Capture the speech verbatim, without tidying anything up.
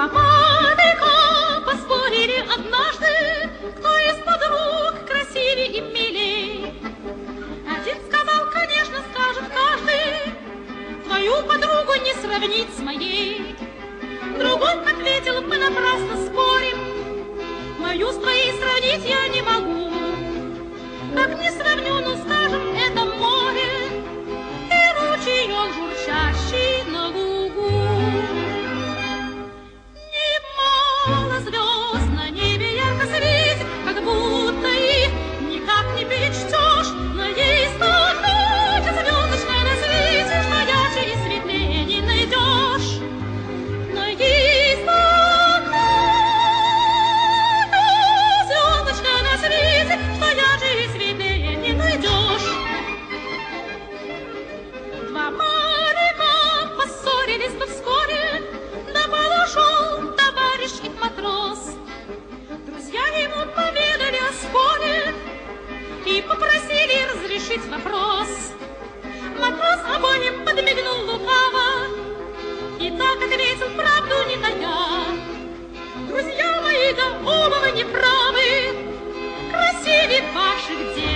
Два моряка поспорили однажды, кто из подруг красивее и милей. Один сказал, конечно, скажет каждый, твою подругу не сравнить с моей. Другой ответил, мы напрасно спорим, мою с твоей сравнить я не могу. Как не сравню, ну скажем, это море и ручеек, журчащий на лугу. Немало звезд на небе ярко светит, как будто их никак не перечтешь. Но есть такая звездочка на свете, что ярче и светлее не найдешь. Но есть такая звездочка на свете, что ярче и светлее не найдешь. Два моряка поссорились, но вскоре домой ушел товарищ их матрос. Друзья ему поведали о споре и попросили разрешить вопрос. Матрос обоим подмигнул лукаво и так ответил, правду не тая: друзья мои, да оба вы неправы, красивее ваших дев